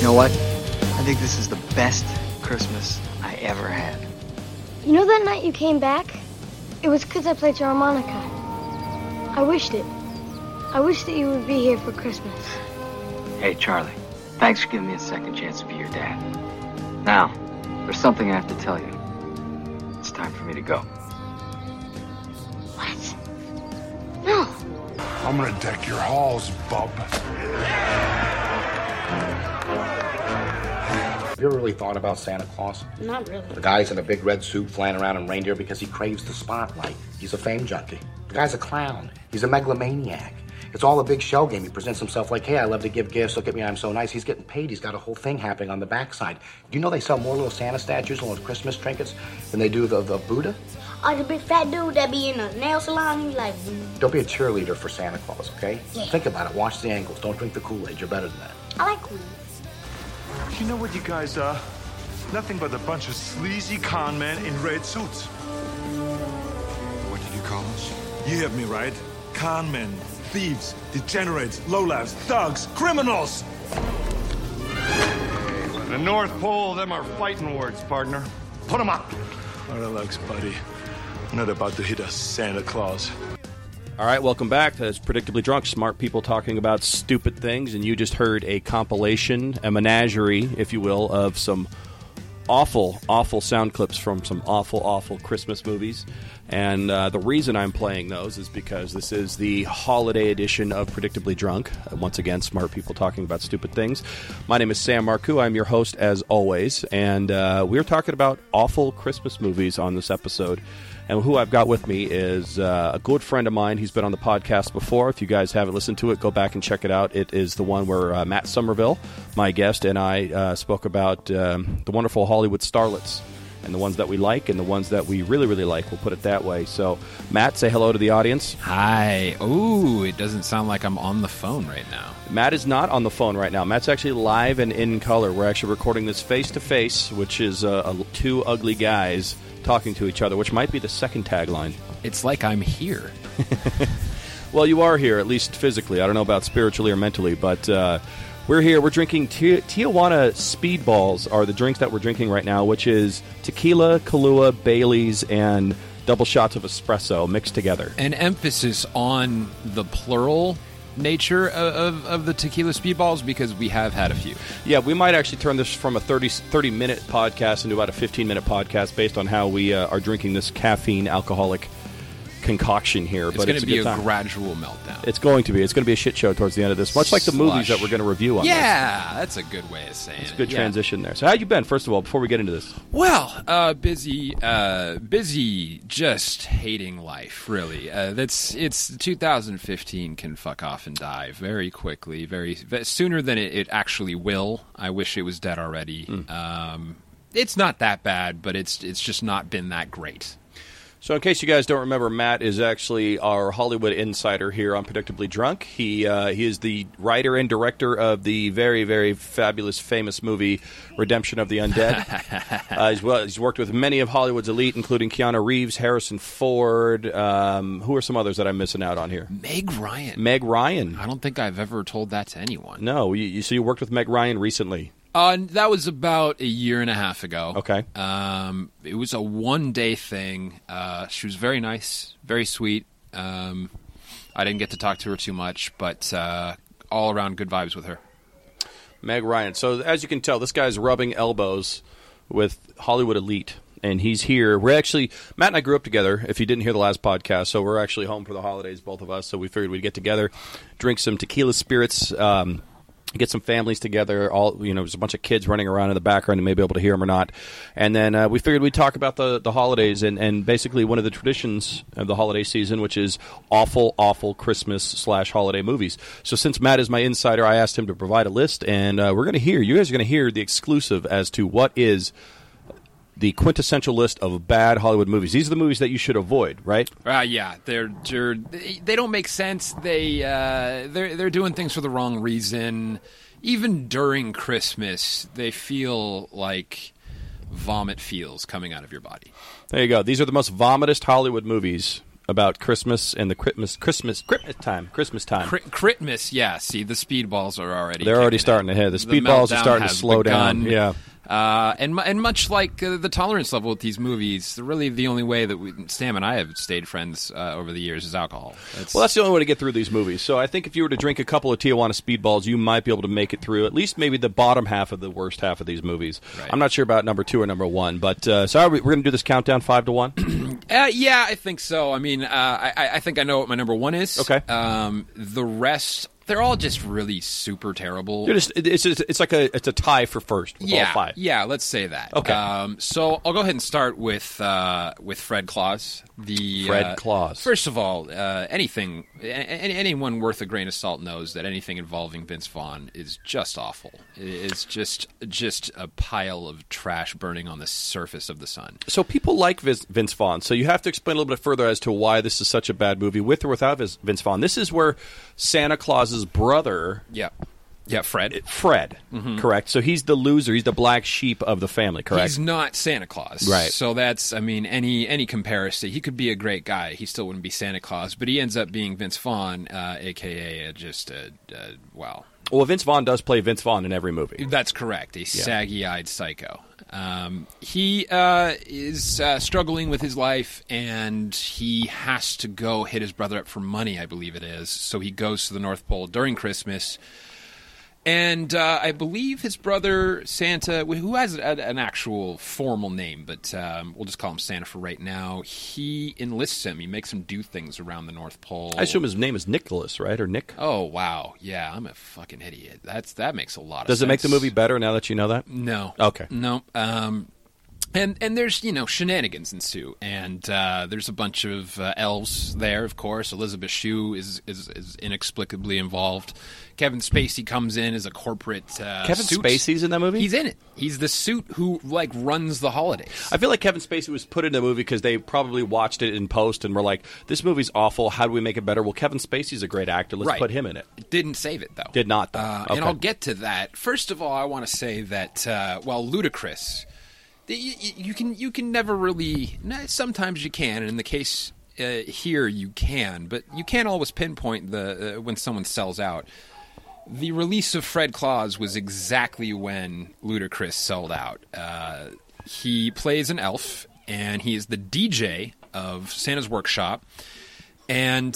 You know what? I think this is the best Christmas I ever had. You know that night you came back? It was because I played your harmonica. I wished it. I wish that you would be here for Christmas. Hey, Charlie. Thanks for giving me a second chance to be your dad. Now, there's something I have to tell you. It's time for me to go. What? No. I'm gonna deck your halls, bub. Have you ever really thought about Santa Claus? Not really. The guy's in a big red suit flying around in reindeer because he craves the spotlight. He's a fame junkie. The guy's a clown. He's a megalomaniac. It's all a big shell game. He presents himself like, hey, I love to give gifts. Look at me, I'm so nice. He's getting paid. He's got a whole thing happening on the backside. Do you know they sell more little Santa statues and little Christmas trinkets than they do the Buddha? Oh, the big fat dude that be in a nail salon, he's like... Don't be a cheerleader for Santa Claus, okay? Yeah. Think about it. Watch the angles. Don't drink the Kool-Aid. You're better than that. I like Kool-Aid. You know what you guys are? Nothing but a bunch of sleazy con men in red suits. What did you call us? You heard me right. Con men, thieves, degenerates, lowlifes, thugs, criminals! The North Pole, them are fighting words, partner. Put them up! Relax, buddy. I'm not about to hit a Santa Claus. All right, welcome back to Predictably Drunk, smart people talking about stupid things, and you just heard a compilation, a menagerie, if you will, of some awful, awful sound clips from some awful, awful Christmas movies. And the reason I'm playing those is because this is the holiday edition of Predictably Drunk. Once again, smart people talking about stupid things. My name is Sam Marcoux. I'm your host, as always. And we're talking about awful Christmas movies on this episode. And who I've got with me is a good friend of mine. He's been on the podcast before. If you guys haven't listened to it, go back and check it out. It is the one where Matt Somerville, my guest, and I spoke about the wonderful Hollywood starlets. And the ones that we like and the ones that we really, really like. We'll put it that way. So, Matt, say hello to the audience. Hi. Ooh, it doesn't sound like I'm on the phone right now. Matt is not on the phone right now. Matt's actually live and in color. We're actually recording this face-to-face, which is two ugly guys talking to each other, which might be the second tagline. It's like I'm here. Well, you are here, at least physically. I don't know about spiritually or mentally, but... we're here. We're drinking Tijuana Speedballs are the drinks that we're drinking right now, which is tequila, Kahlua, Baileys, and double shots of espresso mixed together. An emphasis on the plural nature of the tequila Speedballs because we have had a few. Yeah, we might actually turn this from a 30-minute podcast into about a 15-minute podcast based on how we are drinking this caffeine alcoholic concoction here. It's but going to be a time. Gradual meltdown. It's going to be. It's going to be a shit show towards the end of this, much like the movies that we're going to review on this. Yeah, that's a good way of saying it. It's a good transition there. So how you been, first of all, before we get into this? Well, busy, just hating life, really. It's 2015 can fuck off and die very quickly, very sooner than it actually will. I wish it was dead already. It's not that bad, but it's just not been that great. So in case you guys don't remember, Matt is actually our Hollywood insider here on Predictably Drunk. He is the writer and director of the very, very fabulous, famous movie Redemption of the Undead. He's worked with many of Hollywood's elite, including Keanu Reeves, Harrison Ford. Who are some others that I'm missing out on here? Meg Ryan. Meg Ryan. I don't think I've ever told that to anyone. No, so you worked with Meg Ryan recently. That was about a year and a half ago. Okay. It was a one-day thing. She was very nice, very sweet. I didn't get to talk to her too much, but all around good vibes with her. Meg Ryan. So as you can tell, this guy's rubbing elbows with Hollywood elite. And he's here. Matt and I grew up together, if you didn't hear the last podcast, so we're actually home for the holidays, both of us. So we figured we'd get together, drink some tequila spirits, get some families together. There's a bunch of kids running around in the background. You may be able to hear them or not. And then we figured we'd talk about the holidays and basically one of the traditions of the holiday season, which is awful, awful Christmas/holiday movies. So since Matt is my insider, I asked him to provide a list, and you guys are going to hear the exclusive as to what is the quintessential list of bad Hollywood movies. These are the movies that you should avoid, right? Yeah, they don't make sense. They're doing things for the wrong reason. Even during Christmas, they feel like vomit feels coming out of your body. There you go. These are the most vomitest Hollywood movies about Christmas and the Christmas time. Christmas, yeah. See, the speedballs are already. They're already starting to hit. The speedballs are starting to slow down. Yeah. And much like the tolerance level with these movies, really the only way that Sam and I have stayed friends over the years is alcohol. Well, that's the only way to get through these movies. So I think if you were to drink a couple of Tijuana Speedballs, you might be able to make it through at least maybe the bottom half of the worst half of these movies. Right. I'm not sure about number 2 or number 1, but so we're going to do this countdown 5 to 1? Yeah, I think so. I mean, I think I know what my number 1 is. Okay. The rest... They're all just really super terrible. It's like a tie for first with all 5. Yeah, let's say that. Okay. So I'll go ahead and start with Fred Claus. Fred Claus. First of all, anyone worth a grain of salt knows that anything involving Vince Vaughn is just awful. It's just a pile of trash burning on the surface of the sun. So people like Vince Vaughn. So you have to explain a little bit further as to why this is such a bad movie, with or without Vince Vaughn. This is where Santa Claus's brother... Yeah, Fred. Mm-hmm. Correct. So he's the loser. He's the black sheep of the family, correct? He's not Santa Claus. Right. So that's, I mean, any comparison. He could be a great guy. He still wouldn't be Santa Claus, but he ends up being Vince Vaughn, a.k.a. wow. Well, Vince Vaughn does play Vince Vaughn in every movie. That's correct. A saggy-eyed psycho. He is struggling with his life, and he has to go hit his brother up for money, I believe it is. So he goes to the North Pole during Christmas. And I believe his brother, Santa, who has an actual formal name, but we'll just call him Santa for right now, he enlists him. He makes him do things around the North Pole. I assume his name is Nicholas, right? Or Nick? Oh, wow. Yeah, I'm a fucking idiot. That makes a lot of sense. Does it make the movie better now that you know that? No. Okay. No. And there's, shenanigans ensue. And there's a bunch of elves there, of course. Elizabeth Shue is inexplicably involved. Kevin Spacey comes in as a corporate Kevin suit. Spacey's in that movie? He's in it. He's the suit who, runs the holidays. I feel like Kevin Spacey was put in the movie because they probably watched it in post and were like, this movie's awful. How do we make it better? Well, Kevin Spacey's a great actor. Let's put him in it. Didn't save it, though. Did not, though. Okay. And I'll get to that. First of all, I want to say that, Ludacris... You can never really. Sometimes you can, and in the case here you can, but you can't always pinpoint when someone sells out. The release of Fred Claus was exactly when Ludacris sold out. He plays an elf, and he is the DJ of Santa's Workshop, and.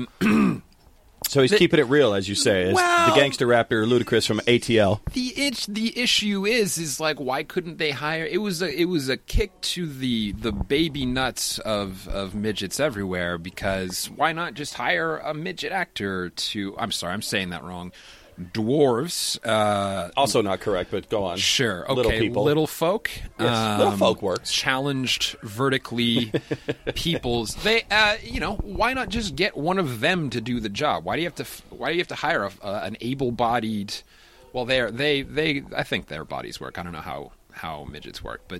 So he's keeping it real, as you say. The gangster rapper Ludacris from ATL. The issue is like, why couldn't they hire? It was a kick to the baby nuts of midgets everywhere, because why not just hire a midget actor to? I'm sorry, I'm saying that wrong. Dwarves. Also not correct, but go on. Sure. Okay. Little people. Little folk. Yes, little folk works. Challenged vertically peoples. They, why not just get one of them to do the job? Why do you have to hire an able-bodied? Well, I think their bodies work. I don't know how midgets work, but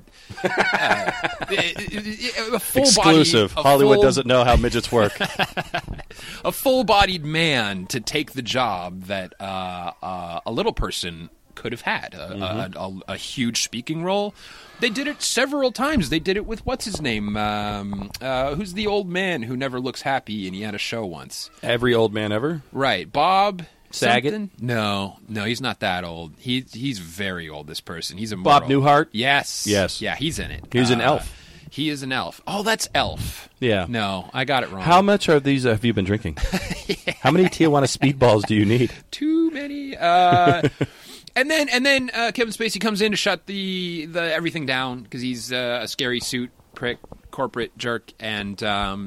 a full exclusive. Hollywood doesn't know how midgets work. A full-bodied man to take the job that a little person could have had, a huge speaking role. They did it several times. They did it with what's his name? Who's the old man who never looks happy and he had a show once? Every old man ever? Right. Bob Saget? Something? No, he's not that old. He's very old, this person. He's Bob Newhart? Yes. Yeah, he's in it. He's an elf. He is an elf. Oh, that's Elf. Yeah. No, I got it wrong. How much of these have you been drinking? Yeah. How many Tijuana Speedballs do you need? Too many. And then Kevin Spacey comes in to shut the everything down because he's a scary suit prick, corporate jerk, and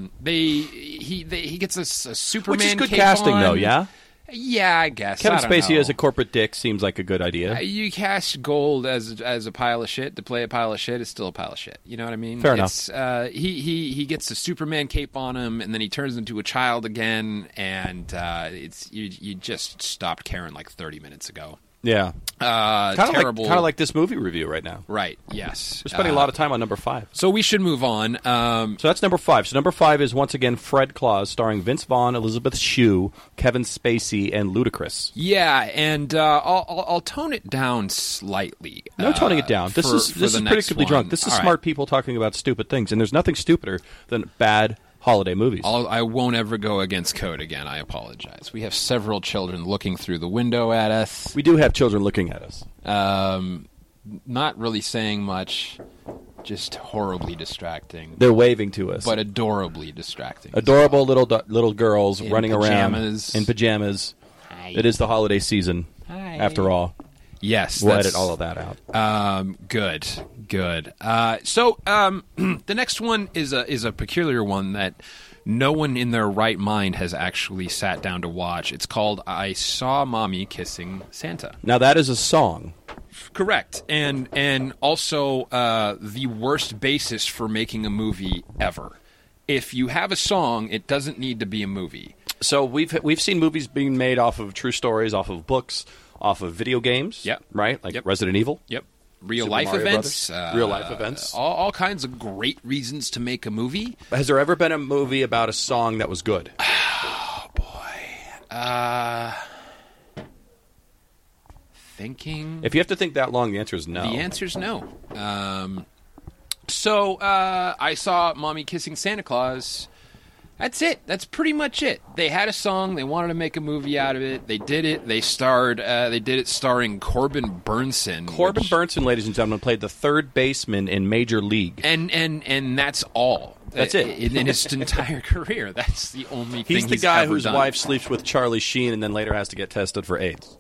he gets a Superman. Which is good cape casting, on. Though, yeah. Yeah, I guess. Kevin I don't Spacey know. as a corporate dick seems like a good idea. You cast Gold as a pile of shit. To play a pile of shit is still a pile of shit. You know what I mean? Fair enough. He gets a Superman cape on him, and then he turns into a child again, and you just stopped caring like 30 minutes ago. Yeah. Terrible. Kind of like this movie review right now. Right, yes. We're spending a lot of time on number 5. So we should move on. So that's number 5. So number 5 is, once again, Fred Claus, starring Vince Vaughn, Elizabeth Shue, Kevin Spacey, and Ludacris. Yeah, and I'll tone it down slightly. No toning it down. This is Predictably Drunk. This is smart people talking about stupid things, and there's nothing stupider than bad holiday movies. I won't ever go against code again. I apologize. We have several children looking through the window at us. We do have children looking at us. Not really saying much, just horribly distracting. They're waving to us. But adorably distracting. Adorable little girls running around in pajamas. Hi. It is the holiday season, after all. Yes. We'll edit all of that out. Good. So the next one is a peculiar one that no one in their right mind has actually sat down to watch. It's called I Saw Mommy Kissing Santa. Now, that is a song. Correct. And also the worst basis for making a movie ever. If you have a song, it doesn't need to be a movie. So we've seen movies being made off of true stories, off of books, off of video games. Yep. Right? Like Resident Evil. Yep. Super Real-life Mario events. Brothers. Real-life events. All kinds of great reasons to make a movie. Has there ever been a movie about a song that was good? Oh, boy. Thinking. If you have to think that long, the answer is no. The answer is no. So I saw Mommy Kissing Santa Claus. That's it. That's pretty much it. They had a song. They wanted to make a movie out of it. They did it. They did it starring Corbin Burnson. Corbin Burnson, ladies and gentlemen, played the third baseman in Major League. And that's all. That's it. In his entire career. That's the only thing He's the guy ever whose done. wife sleeps with Charlie Sheen and then later has to get tested for AIDS.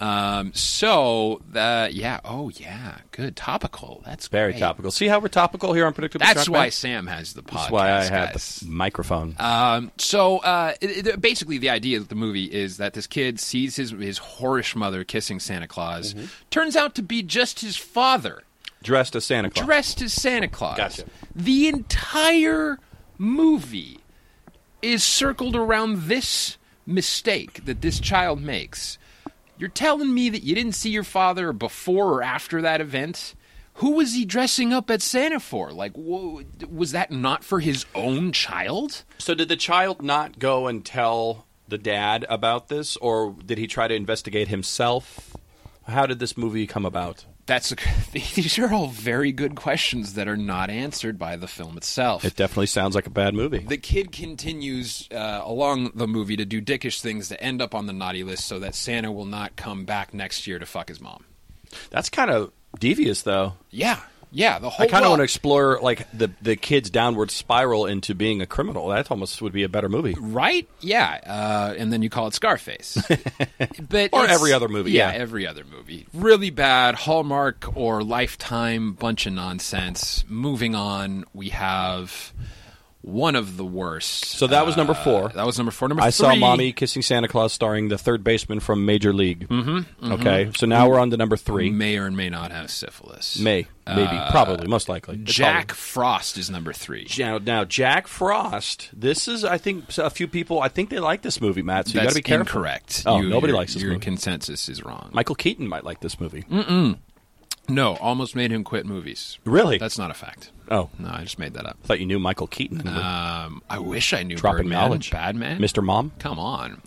Good. Topical. That's very great. topical. See how we're topical here on Predictably That's Drunk why Man? Sam has the podcast. That's why I have guys. the microphone. Basically, the idea of the movie is that this kid sees his whorish mother kissing Santa Claus. Mm-hmm. Turns out to be just his father. Dressed as Santa Claus. Dressed as Santa Claus. Gotcha. The entire movie is circled around this mistake that this child makes. You're telling me that you didn't see your father before or after that event? Who was he dressing up as Santa for? Like, was that not for his own child? So did the child not go and tell the dad about this, or did he try to investigate himself? How did this movie come about? These are all very good questions that are not answered by the film itself. It definitely sounds like a bad movie. The kid continues along the movie to do dickish things to end up on the naughty list so that Santa will not come back next year to fuck his mom. That's kind of devious, though. Yeah. The whole. I kind of want to explore like the kid's downward spiral into being a criminal. That almost would be a better movie, right? Yeah, and then you call it Scarface, or every other movie. Yeah, every other movie. Really bad Hallmark or Lifetime, bunch of nonsense. Moving on, we have one of the worst. So that was number 4. That was number 4. Number 3. I Saw Mommy Kissing Santa Claus, starring the third baseman from Major League. Mm-hmm. Okay, so now we're on to number 3. May or may not have syphilis. Maybe, probably, most likely. Jack Frost is number 3. Now, Jack Frost. This is, I think, a few people. I think they like this movie, Matt. So you got to be careful. Incorrect. Oh, nobody likes this movie. Your consensus is wrong. Michael Keaton might like this movie. No, almost made him quit movies. Really? That's not a fact. Oh. No, I just made that up. I thought you knew Michael Keaton. I wish I knew Dropping Birdman, knowledge. Badman. Mr. Mom? Come on.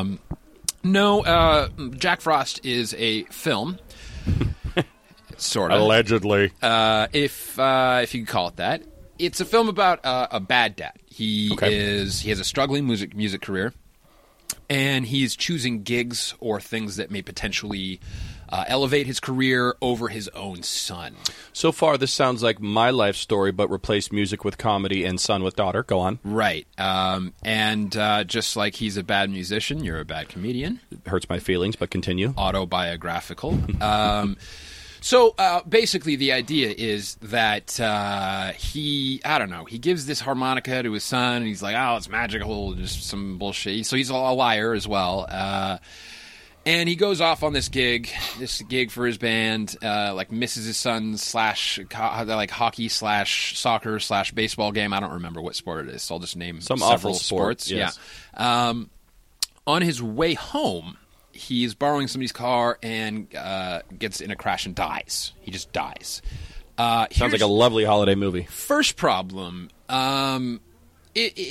No, Jack Frost is a film. Sort of. Allegedly. If you could call it that. It's a film about a bad dad. He has a struggling music career, and he's choosing gigs or things that may potentially elevate his career over his own son. So far, this sounds like my life story, but replace music with comedy and son with daughter. Go on. Right. And just like he's a bad musician, you're a bad comedian. It hurts my feelings, but continue. Autobiographical. So basically the idea is that he gives this harmonica to his son, and he's like, oh, it's magical, just some bullshit. So he's a liar as well. And he goes off on this gig for his band, misses his son's hockey / soccer / baseball game. I don't remember what sport it is, so I'll just name some several awful sports. Yes. Yeah. On his way home, he's borrowing somebody's car and gets in a crash and dies. He just dies. Sounds like a lovely holiday movie. First problem,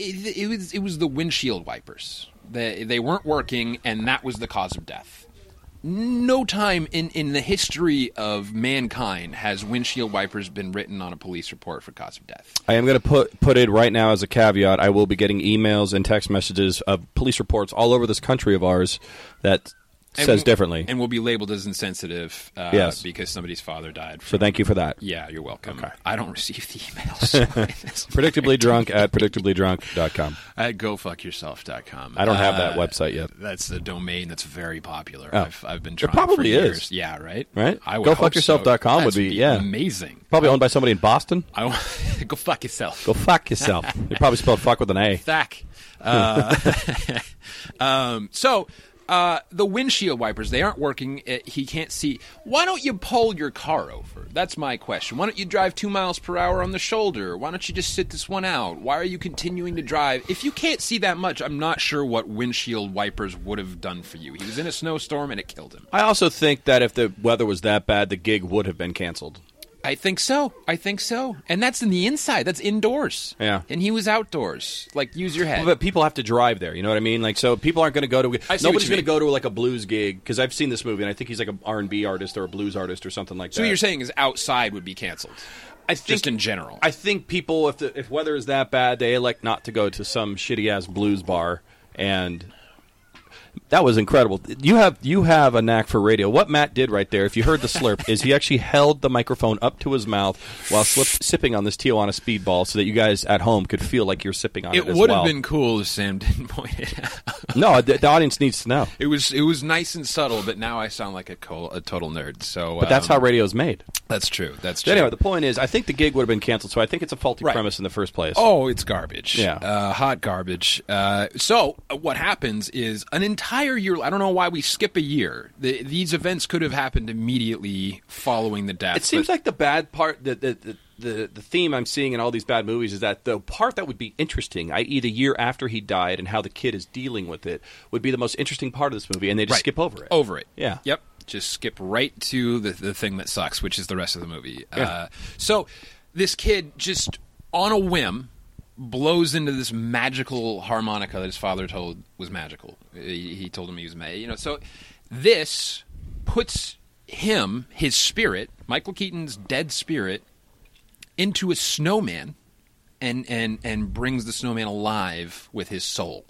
it was the windshield wipers. They weren't working, and that was the cause of death. no time in the history of mankind has windshield wipers been written on a police report for cause of death. I am going to put it right now as a caveat. I will be getting emails and text messages of police reports all over this country of ours that says differently. And will be labeled as insensitive yes. because somebody's father died. So thank you for that. Yeah, you're welcome. Okay. I don't receive the emails. Predictably at predictablydrunk.com. At gofuckyourself.com. I don't have that website yet. That's the domain that's very popular. Oh. I've been trying it probably for years. is. Yeah, right? Right? I would hope GoFuckYourself.com would be amazing. Probably owned by somebody in Boston. Go fuck yourself. Go fuck yourself. They probably spelled fuck with an A. Thack. The windshield wipers, they aren't working. He can't see. Why don't you pull your car over? That's my question. Why don't you drive 2 miles per hour on the shoulder? Why don't you just sit this one out? Why are you continuing to drive? If you can't see that much, I'm not sure what windshield wipers would have done for you. He was in a snowstorm and it killed him. I also think that if the weather was that bad, the gig would have been canceled. I think so. And that's in the inside. That's indoors. Yeah. And he was outdoors. Like, use your head. Well, but people have to drive there. You know what I mean? Like, so people aren't going to go to. Nobody's going to go to like a blues gig because I've seen this movie and I think he's like an R&B artist or a blues artist or something like that. So what you're saying is outside would be canceled. Just in general. I think people, if weather is that bad, they elect not to go to some shitty ass blues bar and. That was incredible. You have a knack for radio. What Matt did right there, if you heard the slurp, is he actually held the microphone up to his mouth while sipping on this Tijuana Speedball so that you guys at home could feel like you're sipping on it as well. It would have been cool if Sam didn't point it out. No, the audience needs to know. It was nice and subtle, but now I sound like a total nerd. So, but that's how radio's made. That's true. So anyway, the point is, I think the gig would have been canceled, so I think it's a faulty premise in the first place. Oh, it's garbage. Yeah. Hot garbage. So what happens is an entire year, I don't know why we skip a year. These events could have happened immediately following the death. It seems like the bad part, the theme I'm seeing in all these bad movies is that the part that would be interesting, i.e. the year after he died and how the kid is dealing with it, would be the most interesting part of this movie, and they just skip over it. Yeah. Yep. Just skip right to the thing that sucks, which is the rest of the movie. Yeah. So this kid just, on a whim, blows into this magical harmonica that his father told was magical. He told him he was magic. So this puts him, his spirit, Michael Keaton's dead spirit, into a snowman and brings the snowman alive with his soul.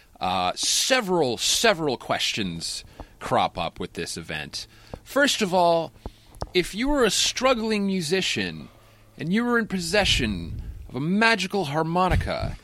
Several questions crop up with this event. First of all, if you were a struggling musician and you were in possession of a magical harmonica,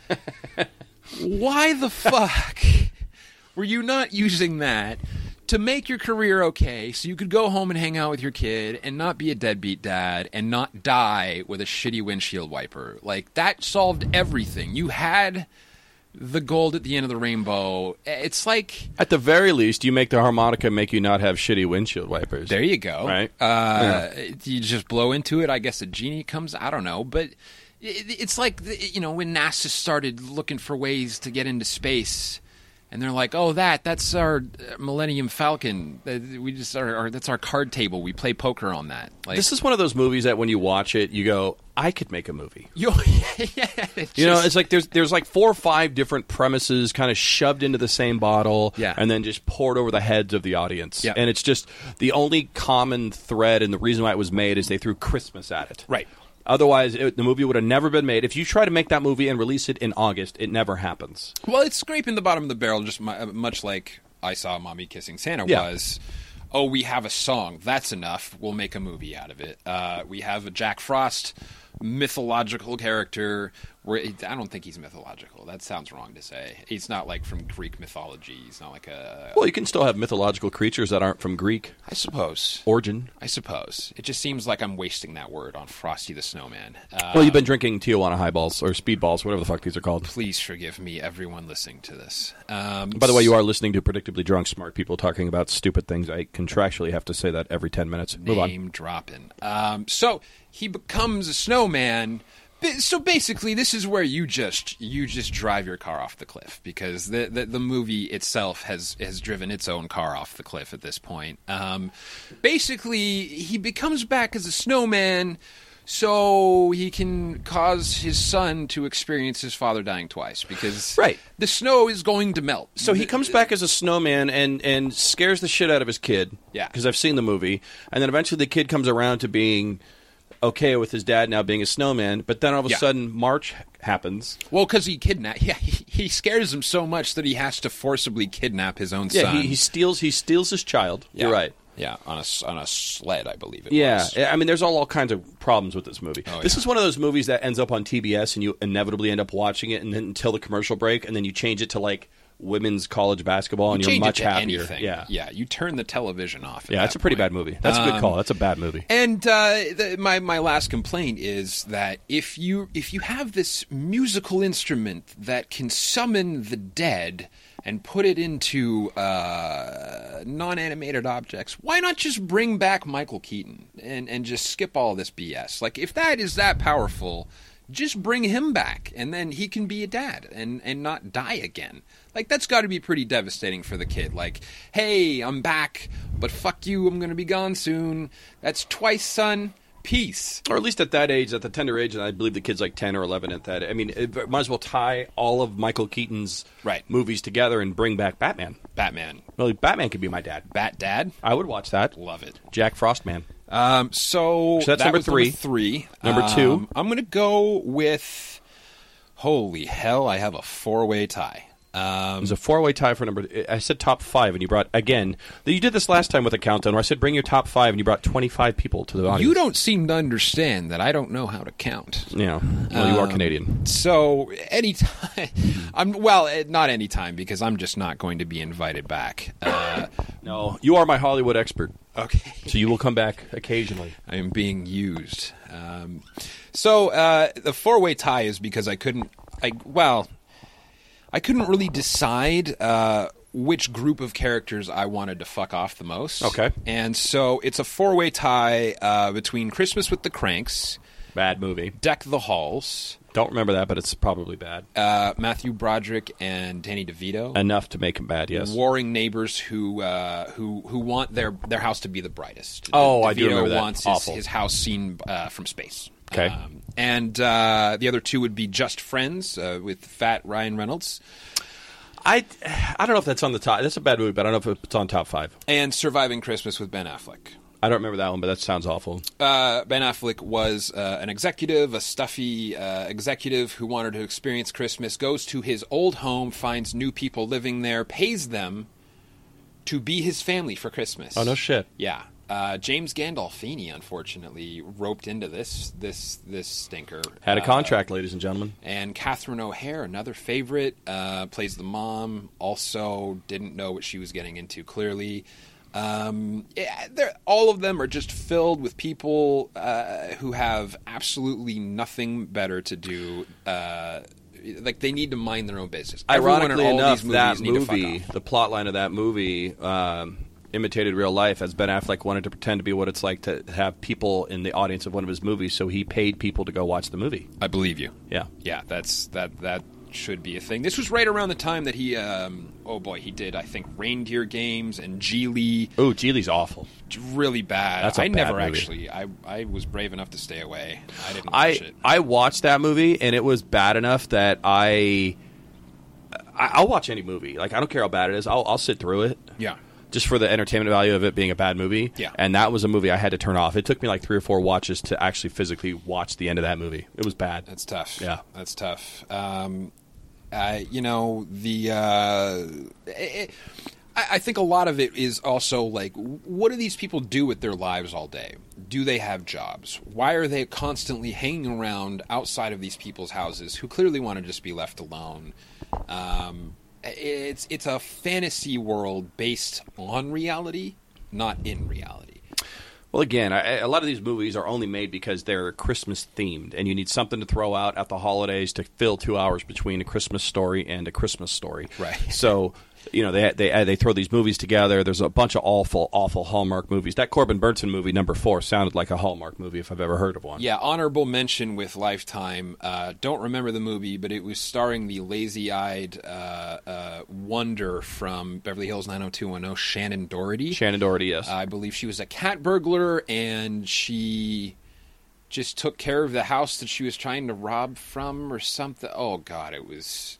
why the fuck were you not using that to make your career okay so you could go home and hang out with your kid and not be a deadbeat dad and not die with a shitty windshield wiper? Like, that solved everything. You had the gold at the end of the rainbow. It's like, at the very least, you make the harmonica make you not have shitty windshield wipers. There you go. Right? You just blow into it. I guess a genie comes. I don't know. But it's like, when NASA started looking for ways to get into space, and they're like, oh, that's our Millennium Falcon. We just that's our card table. We play poker on that. Like, this is one of those movies that when you watch it, you go, I could make a movie. It's like there's like 4 or 5 different premises kind of shoved into the same bottle, and then just poured over the heads of the audience. Yeah. And it's just the only common thread, and the reason why it was made is they threw Christmas at it. Right. Otherwise, the movie would have never been made. If you try to make that movie and release it in August, it never happens. Well, it's scraping the bottom of the barrel, just much like I Saw Mommy Kissing Santa was. Oh, we have a song. That's enough. We'll make a movie out of it. We have a Jack Frost mythological character. I don't think he's mythological. That sounds wrong to say. He's not like from Greek mythology. He's not like a... Well, you can still have mythological creatures that aren't from Greek. I suppose. Origin. I suppose. It just seems like I'm wasting that word on Frosty the Snowman. Well, you've been drinking Tijuana Highballs, or Speedballs, whatever the fuck these are called. Please forgive me, everyone listening to this. By the way, you are listening to Predictably Drunk Smart People talking about stupid things. I contractually have to say that every 10 minutes. Move on. Name dropping. So he becomes a snowman. So basically, this is where you just drive your car off the cliff, because the movie itself has driven its own car off the cliff at this point. Basically, he becomes back as a snowman so he can cause his son to experience his father dying twice because Right. the snow is going to melt. So he comes back as a snowman and scares the shit out of his kid. Yeah. Because I've seen the movie. And then eventually the kid comes around to being okay with his dad now being a snowman. But then all of a Yeah. sudden March happens. Well, because he scares him so much that he has to forcibly kidnap his own Yeah, son. he steals his child. Yeah. You're right. Yeah, on a sled, I believe it Yeah, was. I mean, there's all kinds of problems with this movie. Oh, this yeah. is one of those movies that ends up on TBS, and you inevitably end up watching it, and then until the commercial break, and then you change it to like women's college basketball, and You you're change much it to happier. anything. Yeah, You turn the television off. yeah, that's a pretty bad movie. That's a good call. That's a bad movie. And my last complaint is that if you have this musical instrument that can summon the dead and put it into non-animated objects, why not just bring back Michael Keaton and just skip all this BS? Like, if that is that powerful, just bring him back, and then he can be a dad and not die again. Like, that's got to be pretty devastating for the kid. Like, hey, I'm back, but fuck you, I'm going to be gone soon. That's twice, son. Peace. Or at least at that age, at the tender age, and I believe the kid's like 10 or 11 at that. I mean, it might as well tie all of Michael Keaton's movies together and bring back Batman. Well, Batman could be my dad. Bat Dad? I would watch that. Love it. Jack Frost Man. So that's that number was three. Number three. Number two. I'm going to go with. Holy hell! I have a 4-way tie. It was a 4-way tie for number. I said top 5, and you brought again. You did this last time with a countdown where I said bring your top 5, and you brought 25 people to the audience. You don't seem to understand that I don't know how to count. Yeah, well, you are Canadian. So anytime, not anytime because I'm just not going to be invited back. No, you are my Hollywood expert. Okay, so you will come back occasionally. I am being used. So the 4-way tie is because I couldn't really decide which group of characters I wanted to fuck off the most. Okay. And so it's a 4-way tie between Christmas with the Cranks. Bad movie. Deck the Halls. Don't remember that, but it's probably bad. Matthew Broderick and Danny DeVito. Enough to make him bad, yes. Warring neighbors who want their house to be the brightest. Oh, I do remember that. Wants his house seen from space. Okay. And the other two would be Just Friends with fat Ryan Reynolds. I don't know if that's on the top. That's a bad movie, but I don't know if it's on top 5. And Surviving Christmas with Ben Affleck. I don't remember that one, but that sounds awful. Ben Affleck was an executive, a stuffy executive who wanted to experience Christmas, goes to his old home, finds new people living there, pays them to be his family for Christmas. Oh, no shit. Yeah. James Gandolfini, unfortunately, roped into this stinker. Had a contract, ladies and gentlemen. And Catherine O'Hare, another favorite, plays the mom. Also, didn't know what she was getting into. Clearly, all of them are just filled with people who have absolutely nothing better to do. Like they need to mind their own business. Ironically enough, that movie, the plot line of that movie. Imitated real life, as Ben Affleck wanted to pretend to be what it's like to have people in the audience of one of his movies, so he paid people to go watch the movie. I believe you. Yeah. Yeah, that should be a thing. This was right around the time that he, he did, I think, Reindeer Games and Geely. Oh, Geely's awful. Really bad. That's a bad never movie. actually, I was brave enough to stay away. I didn't watch it. I watched that movie, and it was bad enough that I'll watch any movie. Like, I don't care how bad it is. I'll sit through it. Yeah. Just for the entertainment value of it being a bad movie. Yeah. And that was a movie I had to turn off. It took me like 3 or 4 watches to actually physically watch the end of that movie. It was bad. That's tough. Yeah. That's tough. I think a lot of it is also like, what do these people do with their lives all day? Do they have jobs? Why are they constantly hanging around outside of these people's houses who clearly want to just be left alone? It's a fantasy world based on reality, not in reality. Well, again, a lot of these movies are only made because they're Christmas themed, and you need something to throw out at the holidays to fill 2 hours between a Christmas story and a Christmas story. Right. So, they throw these movies together. There's a bunch of awful Hallmark movies. That Corbin Burnson movie, number 4, sounded like a Hallmark movie if I've ever heard of one. Yeah, honorable mention with Lifetime. Don't remember the movie, but it was starring the lazy-eyed wonder from Beverly Hills 90210, Shannon Doherty. Shannon Doherty, yes. I believe she was a cat burglar, and she just took care of the house that she was trying to rob from or something. Oh, God, it was...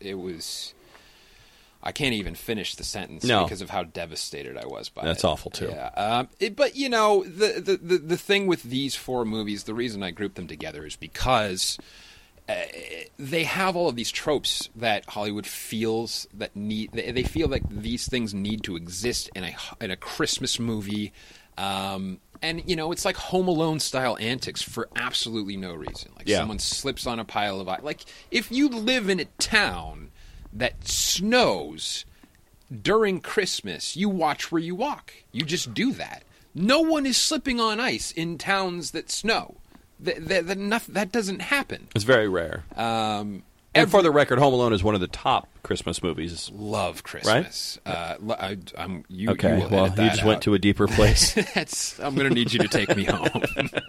I can't even finish the sentence because of how devastated I was by it. That's awful, too. Yeah. But, you know, the thing with these 4 movies, the reason I grouped them together is because they have all of these tropes that Hollywood feels that they feel like these things need to exist in a Christmas movie. And, you know, it's like Home Alone-style antics for absolutely no reason. Like someone slips on a pile of ice. Like, if you live in a town that snows during Christmas, you watch where you walk. You just do that. No one is slipping on ice in towns that snow. That doesn't happen. It's very rare. And for the record, Home Alone is one of the top Christmas movies. Love Christmas. Right? You just went to a deeper place. I'm going to need you to take me home.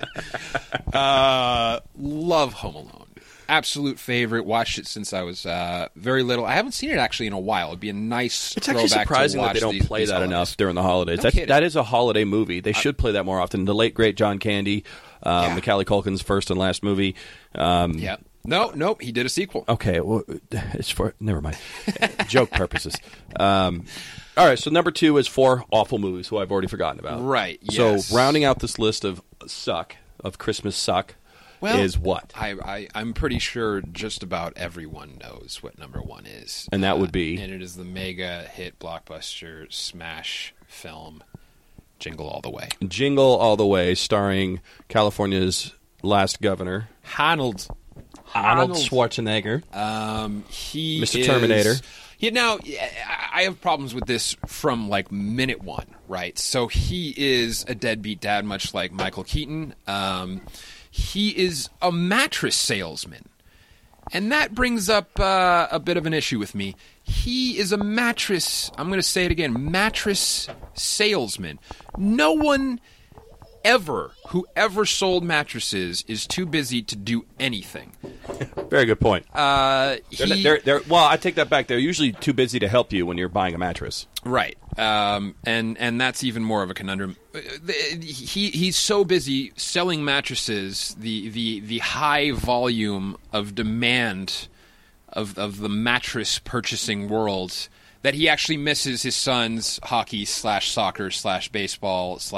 Love Home Alone. Absolute favorite. Watched it since I was very little. I haven't seen it actually in a while. It'd be a nice It's throwback actually surprising to watch that they don't play that holidays. enough during the holidays. No That is a holiday movie. They should play that more often. The late, great John Candy, Macaulay Culkin's first and last movie. Yeah. Nope. He did a sequel. Okay. Well, it's for... Never mind. Joke purposes. All right, so number 2 is 4 awful movies who I've already forgotten about. Right, yes. So rounding out this list of Christmas suck, is what? I'm pretty sure just about everyone knows what number 1 is. And that would be? And it is the mega hit blockbuster smash film Jingle All the Way. Jingle All the Way, starring California's last governor, Arnold Schwarzenegger. He Mr. is, Terminator. Now, I have problems with this from like minute 1, right? So he is a deadbeat dad, much like Michael Keaton. He is a mattress salesman. And that brings up a bit of an issue with me. He is a mattress, I'm going to say it again, mattress salesman. No one who ever sold mattresses is too busy to do anything. Very good point. I take that back. They're usually too busy to help you when you're buying a mattress. Right. And that's even more of a conundrum. He's so busy selling mattresses, the high volume of demand of the mattress purchasing world, that he actually misses his son's hockey / soccer / baseball /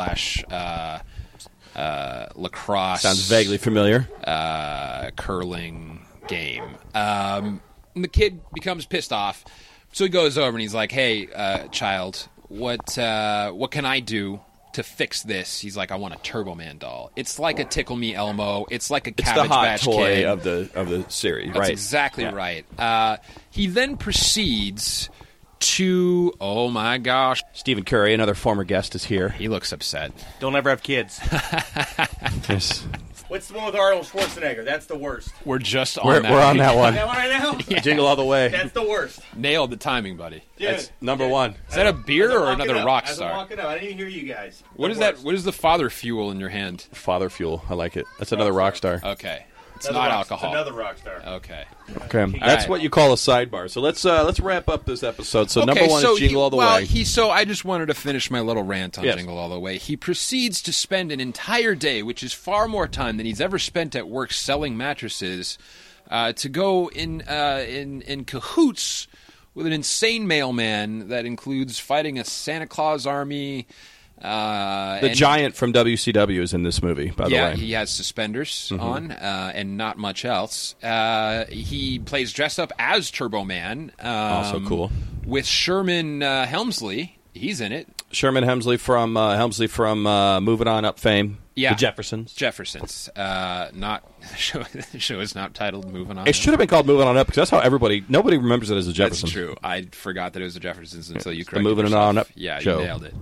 lacrosse. Sounds vaguely familiar. Curling game. And the kid becomes pissed off, so he goes over and he's like, "Hey, child, what can I do to fix this?" He's like, "I want a Turbo Man doll. It's like a Tickle Me Elmo. It's like a Cabbage Patch Kid. It's the hot toy of the series." That's right? Exactly right. He then proceeds to, oh my gosh, Stephen Curry, another former guest, is here. He looks upset. Don't ever have kids. Yes. What's the one with Arnold Schwarzenegger? That's the worst. We're just on We're on that one. That one right now? Yeah. Jingle All the Way. That's the worst. Nailed the timing, buddy. Dude, That's number 1. Is that a beer or another rock As star? I'm walking up, I didn't even hear you guys. What is that? What is the father fuel in your hand? Father Fuel. I like it. That's another rock star. Okay. It's Another not rock- alcohol. It's another rock star. Okay. Okay, that's what you call a sidebar. So let's wrap up this episode. So number 1 is Jingle All the Way. So I just wanted to finish my little rant on Yes. Jingle All the Way. He proceeds to spend an entire day, which is far more time than he's ever spent at work selling mattresses, to go in cahoots with an insane mailman that includes fighting a Santa Claus army. The giant from WCW is in this movie, by the way. Yeah, he has suspenders on and not much else. He plays dress up as Turbo Man. Also cool. With Sherman Helmsley. He's in it. Sherman Helmsley from Moving On Up fame. Yeah. The Jeffersons. The show is not titled Moving On. It should have been called Moving On Up because that's how nobody remembers it as the Jeffersons. That's true. I forgot that it was the Jeffersons until you The corrected Moving yourself. On Up Yeah, show. you nailed it.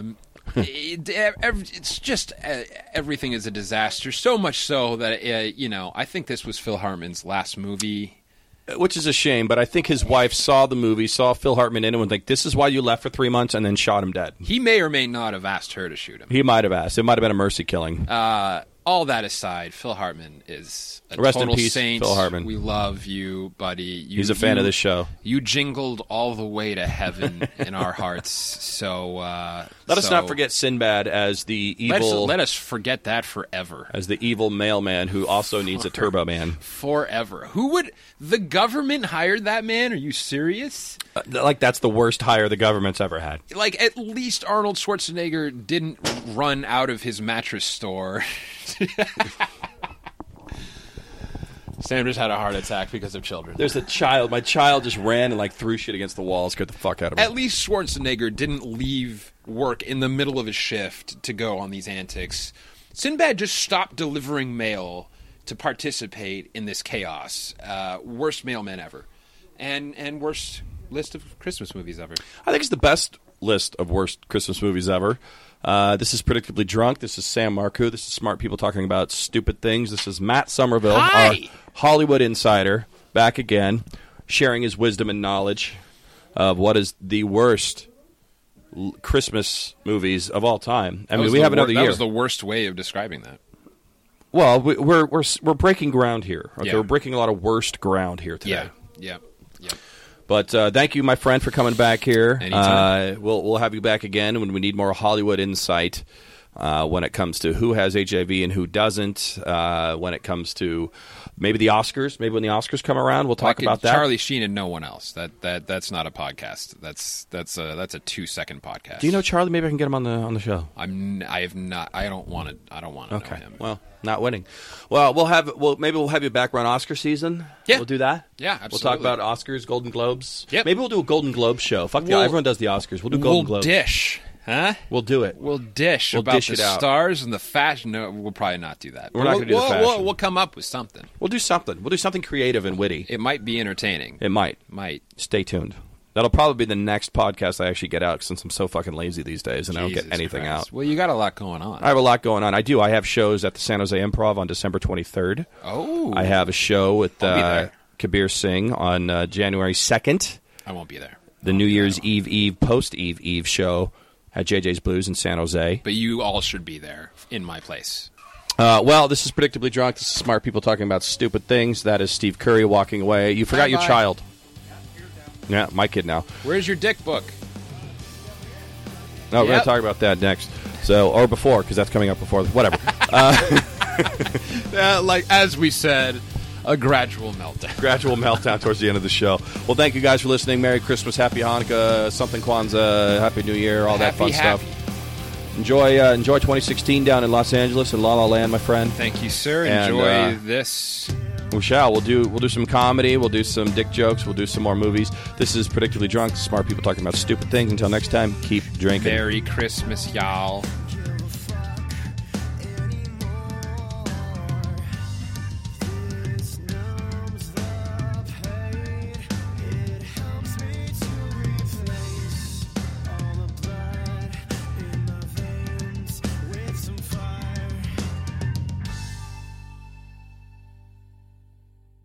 It's just everything is a disaster. So much so that I think this was Phil Hartman's last movie. Which is a shame, but I think his wife saw the movie, saw Phil Hartman in it, and was like, "This is why you left for 3 months," and then shot him dead. He may or may not have asked her to shoot him. He might have asked. It might have been a mercy killing. all that aside, Phil Hartman is a Rest in total peace, saint. Phil Hartman. We love you, buddy. He's a fan of this show. You jingled all the way to heaven in our hearts. So let us not forget Sinbad as the evil. Let us forget that forever. As the evil mailman who also needs a Turbo Man. Forever. Who would... The government hired that man? Are you serious? Like, that's the worst hire the government's ever had. Like, at least Arnold Schwarzenegger didn't run out of his mattress store. Sam just had a heart attack because of children. There's a child. My child just ran and, like, threw shit against the wall. Scared the fuck out of me. At least Schwarzenegger didn't leave work in the middle of his shift to go on these antics. Sinbad just stopped delivering mail to participate in this chaos. Worst mailman ever. And worst list of Christmas movies ever. I think it's the best list of worst Christmas movies ever. This is Predictably Drunk. This is Sam Marcoux. This is Smart People Talking About Stupid Things. This is Matt Somerville, our Hollywood insider, back again, sharing his wisdom and knowledge of what is the worst Christmas movies of all time. I mean, we have another year. That was the worst way of describing that. Well, we're breaking ground here. Okay? Yeah. We're breaking a lot of worst ground here today. Yeah. But thank you, my friend, for coming back here. Anytime. We'll have you back again when we need more Hollywood insight when it comes to who has HIV and who doesn't. When it comes to maybe the Oscars, maybe when the Oscars come around, we'll talk about that. Charlie Sheen and no one else. That's not a podcast. That's a 2-second podcast. Do you know Charlie? Maybe I can get him on the show. I have not. I don't want to know him. Well, not winning. Well, maybe we'll have you back around Oscar season. Yeah, we'll do that. Yeah, absolutely. We'll talk about Oscars, Golden Globes. Yep. Maybe we'll do a Golden Globe show. Everyone does the Oscars. We'll do Golden Globes. We'll dish. Huh? We'll do it. We'll dish about dish the it out. stars and the fashion. No, we'll probably not do that. We're not going to do the fashion. We'll come up with something. We'll do something. We'll do something creative and witty. It might be entertaining. It might. Stay tuned. That'll probably be the next podcast I actually get out since I'm so fucking lazy these days and I don't get anything out. Well, you got a lot going on. I have a lot going on. I do. I have shows at the San Jose Improv on December 23rd. Oh. I have a show with Kabir Singh on January 2nd. I won't be there. The New Year's Eve, post-Eve show at JJ's Blues in San Jose. But you all should be there in my place. Well, this is Predictably Drunk. This is Smart People Talking About Stupid Things. That is Steve Curry walking away. You forgot your child. Yeah, my kid now. Where's your dick book? No, we're going to talk about that next. Or before, because that's coming up before. Whatever. Like, as we said, a gradual meltdown. Gradual meltdown towards the end of the show. Well, thank you guys for listening. Merry Christmas, Happy Hanukkah, something Kwanzaa, Happy New Year, all that fun stuff. Enjoy 2016 down in Los Angeles and La La Land, my friend. Thank you, sir. And, enjoy this. We shall. We'll do some comedy. We'll do some dick jokes. We'll do some more movies. This is Predictably Drunk. Smart People Talking About Stupid Things. Until next time, keep drinking. Merry Christmas, y'all.